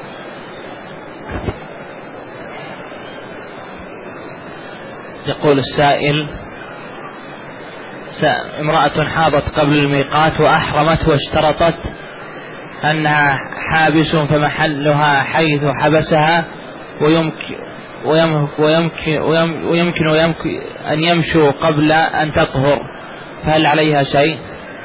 يقول السائل: امرأة حاضت قبل الميقات وأحرمت واشترطت أنها حابس فمحلها حيث حبسها، ويمكن أن يمشوا قبل أن تطهر، فهل عليها شيء؟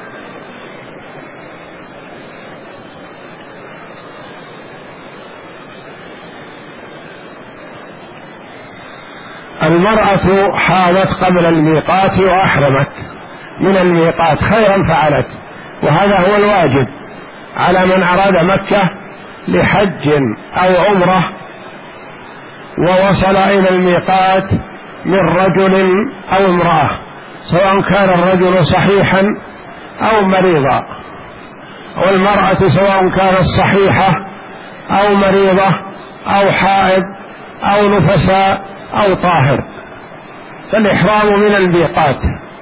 المرأة حاضت قبل الميقات وأحرمت من الميقات، خيرا فعلت، وهذا هو الواجب على من أراد مكة لحج أو عمرة ووصل إلى الميقات من رجل أو امرأة، سواء كان الرجل صحيحا أو مريضا، والمرأة سواء كانت صحيحة أو مريضة أو حائض أو نفساء أو طاهر، فالإحرام من الميقات.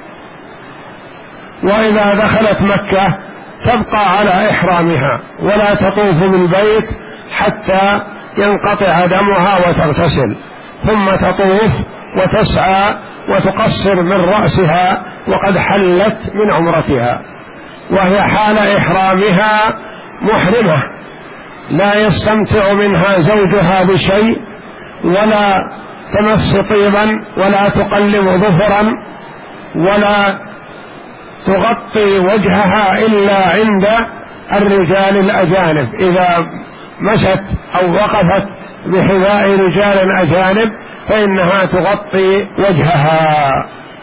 وإذا دخلت مكة تبقى على إحرامها ولا تطوف بالبيت حتى ينقطع دمها وتغتسل، ثم تطوف وتسعى وتقصر من رأسها وقد حلت من عمرتها، وهي حال إحرامها محرمة، لا يستمتع منها زوجها بشيء، ولا تمس طيبا، ولا تقلب ظفرا، ولا تغطي وجهها إلا عند الرجال الأجانب، إذا مشت أو وقفت بحذاء رجال أجانب فإنها تغطي وجهها.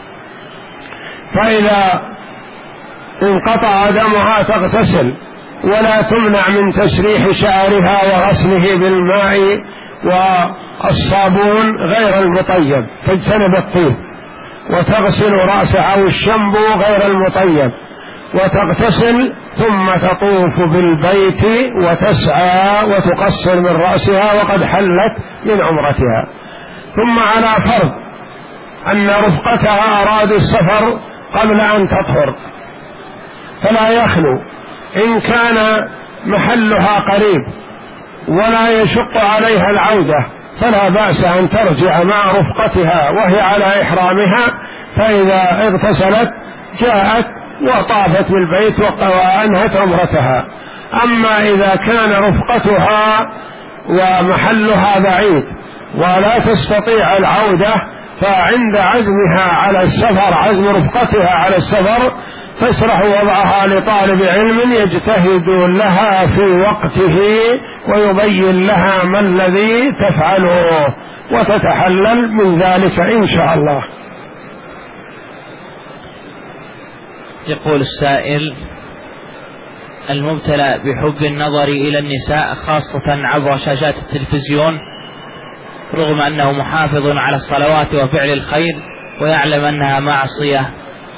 فإذا انقطع دمها تغتسل، ولا تمنع من تسريح شعرها وغسله بالماء والصابون غير المطيب، تجتنب الطيب، وتغسل رأسها أو الشامبو غير المطيب، وتغتسل، ثم تطوف بالبيت وتسعى وتقصر من رأسها وقد حلت من عمرتها. ثم على فرض أن رفقتها أرادوا السفر قبل أن تطهر، فلا يخلو، إن كان محلها قريب ولا يشق عليها العودة فلا بأس أن ترجع مع رفقتها وهي على إحرامها، فإذا اغتسلت جاءت وطافت بالبيت وأنهت عمرتها. أما إذا كان رفقتها ومحلها بعيد ولا تستطيع العودة، فعند عزمها على السفر، عزم رفقتها على السفر، تشرح وضعها لطالب علم يجتهد لها في وقته ويبين لها ما الذي تفعله وتتحلل من ذلك إن شاء الله. يقول السائل: المبتلى بحب النظر إلى النساء خاصة عبر شاشات التلفزيون، رغم أنه محافظ على الصلوات وفعل الخير ويعلم أنها معصية.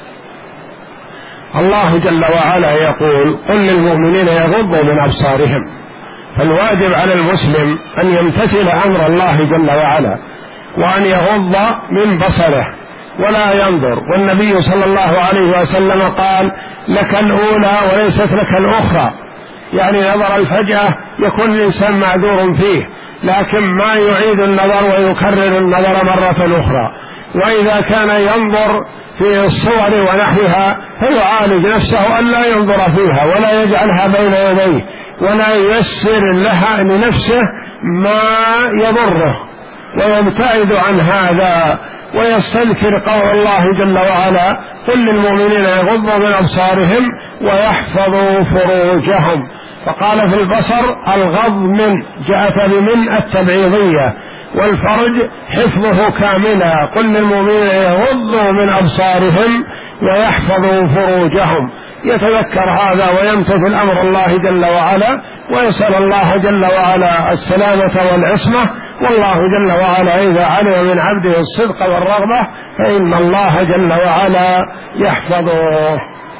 الله جل وعلا يقول: قل للمؤمنين يغضوا من أبصارهم. فالواجب على المسلم أن يمتثل أمر الله جل وعلا، وأن يغض من بصره ولا ينظر. والنبي صلى الله عليه وسلم قال: لك الأولى وليست لك الأخرى، يعني نظر الفجأة يكون الإنسان معذور فيه، لكن ما يعيد النظر ويكرر النظر مرة أخرى. وإذا كان ينظر في الصور ونحوها فيعالج نفسه أن لا ينظر فيها ولا يجعلها بين يديه، ولا ييسر لها لنفسه ما يضره، ويبتعد عن هذا ويستذكر قول الله جل وعلا: قل للمؤمنين يغضوا من أبصارهم ويحفظوا فروجهم. فقال في البصر الغض من، جاءت بمن التبعيضية، والفرج حفظه كاملا. قل للمؤمنين يغضوا من أبصارهم ويحفظوا فروجهم. يتذكر هذا ويمتثل أمر الله جل وعلا، ويسأل الله جل وعلا السلامة والعصمة. والله جل وعلا إذا علم من عبده الصدق والرغبة فإن الله جل وعلا يحفظه.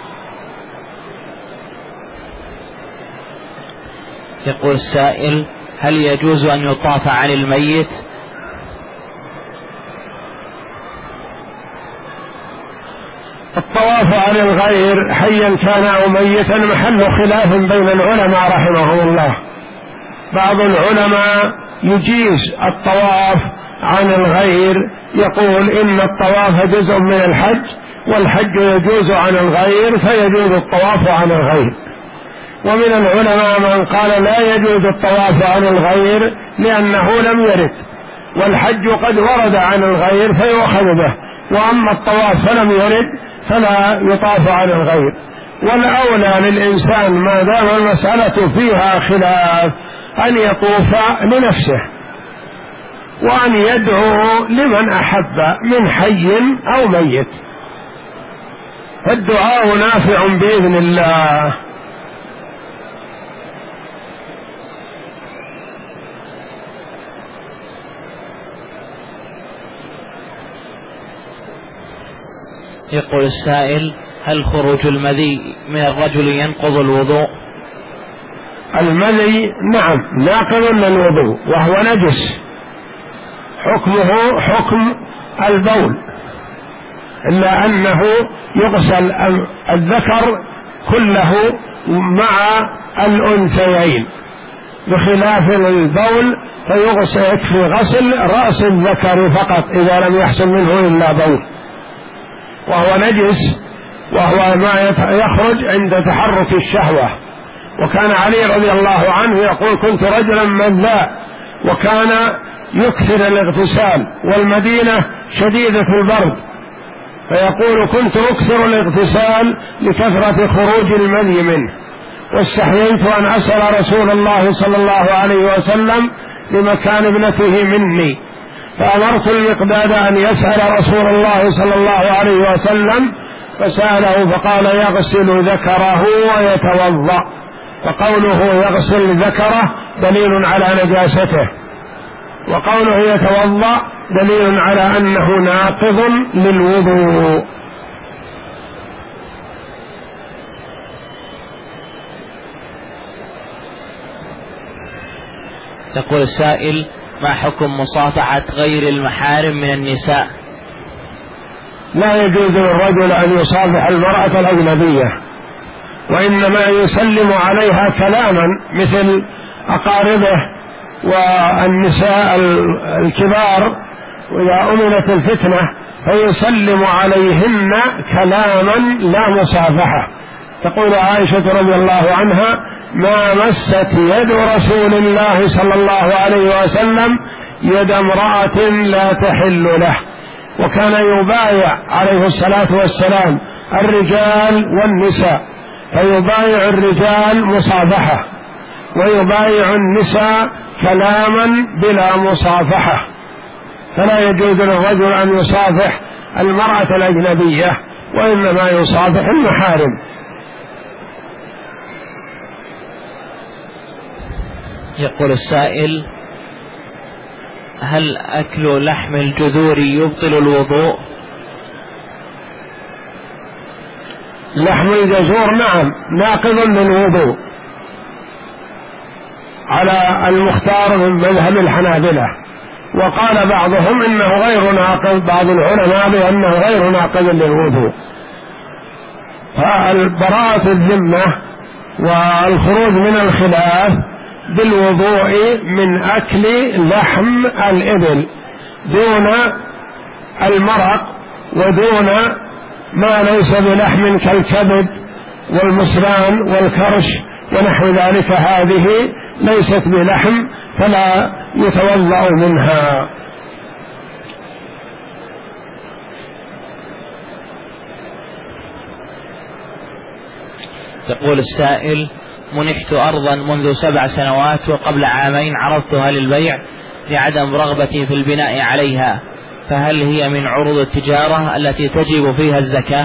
يقول السائل: هل يجوز أن يطاف عن الميت؟ الطواف عن الغير حيا كان أو ميتا محل خلاف بين العلماء رحمهم الله. بعض العلماء يجيز الطواف عن الغير، يقول إن الطواف جزء من الحج والحج يجوز عن الغير فيجوز الطواف عن الغير. ومن العلماء من قال لا يجوز الطواف عن الغير لأنه لم يرد، والحج قد ورد عن الغير فيؤخذ به، وأما الطواف فلم يرد فلا يطاف عن الغير. والأولى للإنسان ما دام المسألة فيها خلاف أن يطوف لنفسه وأن يدعو لمن أحب من حي أو ميت، فالدعاء نافع بإذن الله. يقول السائل: هل خروج المذي من الرجل ينقض الوضوء؟ المذي نعم ناقض للوضوء وهو نجس، حكمه حكم البول، إلا أنه يغسل الذكر كله مع الأنثيين، بخلاف البول فيغسل يكفي غسل رأس الذكر فقط إذا لم يحصل منه إلا بول، وهو نجس، وهو ما يخرج عند تحرك الشهوة. وكان علي رضي الله عنه يقول: كنت رجلا مذاء وكان يكثر الاغتسال، والمدينة شديدة البرد، فيقول: كنت أكثر الاغتسال لكثرة خروج المذي منه، واستحييت أن أسأل رسول الله صلى الله عليه وسلم لمكان ابنته مني، فأمرت المقداد أن يسأل رسول الله صلى الله عليه وسلم، فسأله فقال: يغسل ذكره ويتوضأ. فقوله يغسل ذكره دليل على نجاسته، وقوله يتوضأ دليل على أنه ناقض للوضوء. يقول السائل: ما حكم مصافحة غير المحارم من النساء؟ لا يجوز للرجل أن يصافح المرأة الأجنبية، وإنما يسلم عليها كلاما مثل أقاربه والنساء الكبار، وإذا أمنت الفتنة فيسلم عليهن كلاما لا مصافحة. تقول عائشة رضي الله عنها: ما مست يد رسول الله صلى الله عليه وسلم يد امرأة لا تحل له. وكان يبايع عليه الصلاة والسلام الرجال والنساء، فيبايع الرجال مصافحة ويبايع النساء كلاما بلا مصافحة، فلا يجوز للرجل أن يصافح المرأة الأجنبية، وإنما يصافح المحارم. يقول السائل: هل أكل لحم الجذور يبطل الوضوء؟ لحم الجزور نعم ناقض للوضوء على المختار من مذهب الحنابلة، وقال بعضهم إنه غير ناقض، بعض العلماء بأنه غير ناقض للوضوء. فالبراءة الذمة والخروج من الخلاف بالوضوء من أكل لحم الإبل دون المرق ودون ما ليس بلحم كالكبد والمصران والكرش ونحو ذلك، هذه ليست بلحم فلا يتوضأ منها. يقول السائل: منحت أرضا منذ 7 سنوات، وقبل عامين عرضتها للبيع لعدم رغبتي في البناء عليها، فهل هي من عروض التجارة التي تجب فيها الزكاة؟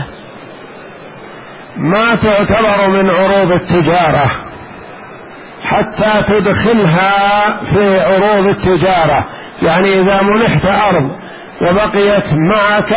ما تعتبر من عروض التجارة حتى تدخلها في عروض التجارة. يعني إذا منحت أرض وبقيت معك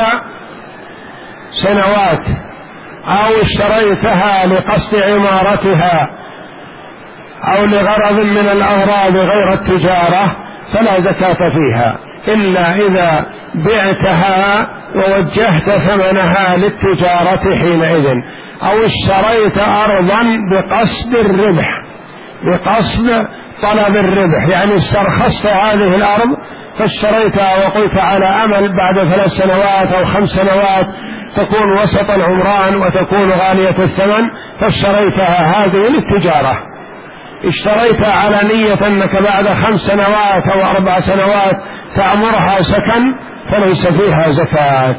سنوات أو اشتريتها لقصد عمارتها أو لغرض من الأغراض غير التجارة فلا زكاة فيها، إلا إذا بعتها ووجهت ثمنها للتجارة حينئذ، أو اشتريت أرضا بقصد الربح، بقصد طلب الربح، يعني استرخصت هذه الأرض فاشتريتها وقلت على أمل بعد 3 سنوات أو 5 سنوات تكون وسط العمران وتكون غالية الثمن، فاشتريتها هذه للتجارة. اشتريتها على نية أنك بعد 5 سنوات أو 4 سنوات تعمرها سكن، فليس فيها زكاة.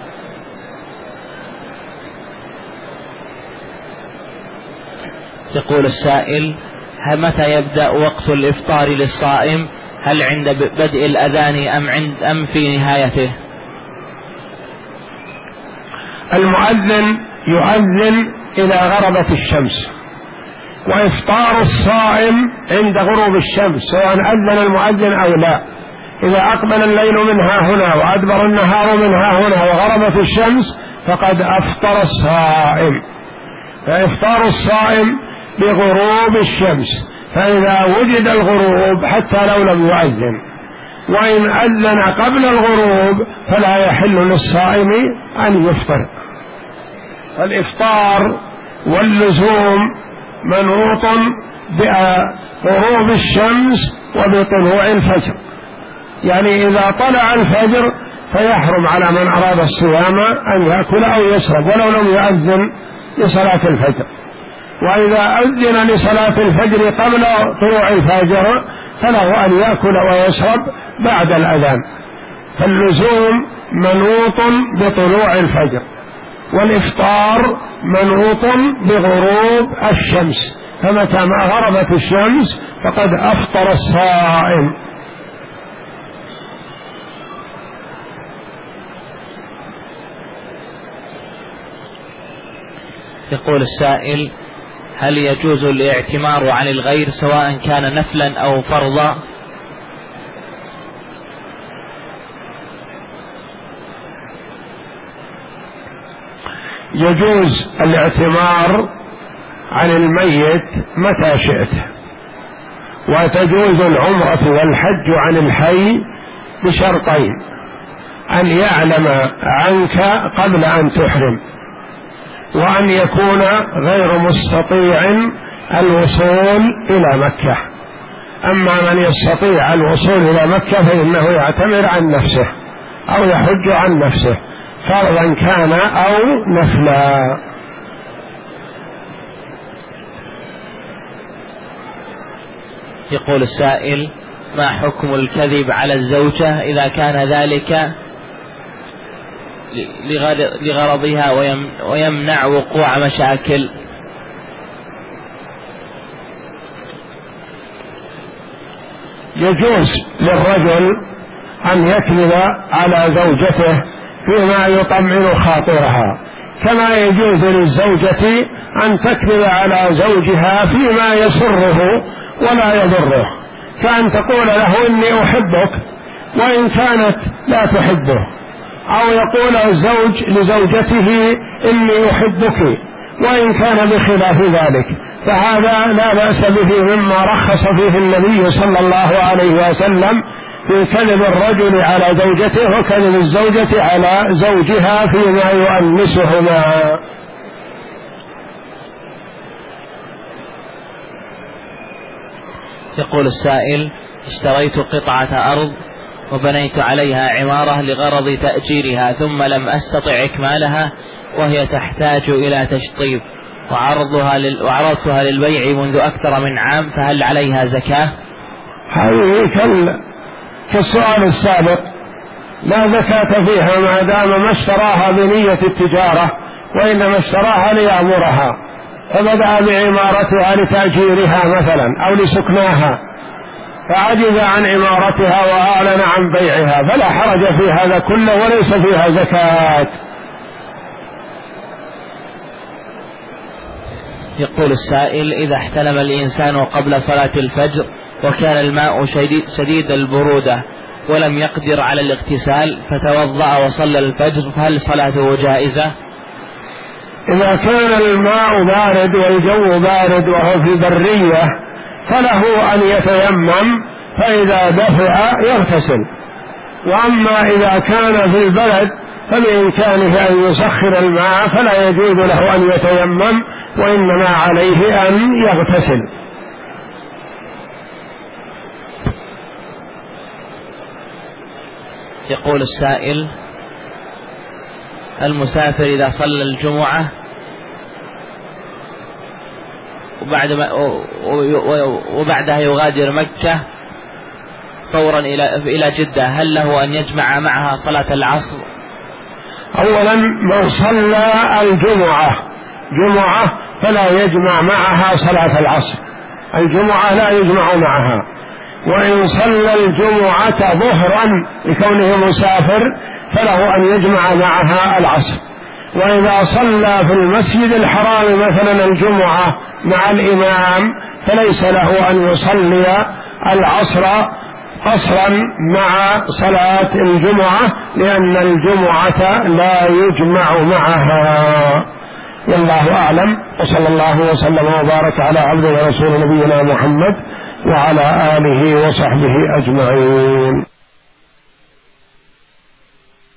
يقول السائل: متى يبدأ وقت الإفطار للصائم؟ هل عند بدء الأذان أم في نهايته؟ المؤذن يؤذن إلى غربت الشمس، وإفطار الصائم عند غروب الشمس سواء أذن المؤذن أو لا. إذا أقبل الليل منها هنا وأدبر النهار منها هنا وغربت الشمس فقد أفطر الصائم. فإفطار الصائم بغروب الشمس، فإذا وجد الغروب حتى لو لم يؤذن، وإن أذن قبل الغروب فلا يحل للصائم أن يفطر. الإفطار واللزوم منوط بغروب الشمس وبطلوع الفجر، يعني إذا طلع الفجر فيحرم على من أراد الصيام أن يأكل أو يشرب ولو لم يؤذن لصلاة الفجر. وإذا أذن لصلاة الفجر قبل طلوع الفجر فله أن يأكل ويشرب بعد الأذان. فاللزوم منوط بطلوع الفجر، والإفطار منوط بغروب الشمس، فمتى ما غربت الشمس فقد أفطر الصائم. يقول السائل: هل يجوز الاعتمار عن الغير سواء كان نفلا أو فرضا؟ يجوز الاعتمار عن الميت متى شئت، وتجوز العمرة والحج عن الحي بشرطين: أن يعلم عنك قبل أن تحرم، وأن يكون غير مستطيع الوصول إلى مكة. أما من يستطيع الوصول إلى مكة فإنه يعتمر عن نفسه أو يحج عن نفسه، فرضا كان أو نفلا. يقول السائل: ما حكم الكذب على الزوجة إذا كان ذلك لغرضها ويمنع وقوع مشاكل؟ يجوز للرجل أن يكذب على زوجته فيما يطمئن خاطرها، كما يجوز للزوجة أن تكذب على زوجها فيما يسره ولا يضره، كأن تقول له إني أحبك وإن كانت لا تحبه، أو يقول الزوج لزوجته إني أحبك وإن كان بخلاف ذلك، فهذا لا بأس به مما رخص فيه النبي صلى الله عليه وسلم في كذب الرجل على زوجته وكذب الزوجة على زوجها فيما يؤنسهما. يقول السائل: اشتريت قطعة أرض وبنيت عليها عمارة لغرض تأجيرها ثم لم أستطع إكمالها وهي تحتاج إلى تشطيب وعرضتها للبيع منذ أكثر من عام، فهل عليها زكاة؟ هذه كالسؤال السابق، لا زكاة فيها ما دام ما اشتراها بنية التجارة، وإنما اشتراها ليعمرها، فبدأ بعمارتها لتأجيرها مثلا أو لسكناها فعجز عن عمارتها وأعلن عن بيعها، فلا حرج في هذا كله وليس فيها زكاة. يقول السائل: إذا احتلم الإنسان قبل صلاة الفجر وكان الماء شديد البرودة ولم يقدر على الاغتسال فتوضأ وصلى الفجر، فهل صلاته جائزة؟ إذا كان الماء بارد والجو بارد وهو في برية فله أن يتيمم، فإذا دفع يغتسل. وأما إذا كان في البلد فبإمكانه أن يسخر الماء فلا يجوز له أن يتيمم، وإنما عليه أن يغتسل. يقول السائل: المسافر إذا صلى الجمعة وبعدها يغادر مكة فورا إلى جدة، هل له أن يجمع معها صلاة العصر؟ أولا من صلى الجمعة فلا يجمع معها صلاة العصر، الجمعة لا يجمع معها. وإن صلى الجمعة ظهرا لكونه مسافر فله أن يجمع معها العصر. وإذا صلى في المسجد الحرام مثلا الجمعة مع الإمام فليس له أن يصلي العصر قصرا مع صلاة الجمعة، لأن الجمعة لا يجمع معها. والله أعلم، وصلى الله وسلم وبارك على عبده ورسول نبينا محمد وعلى آله وصحبه أجمعين.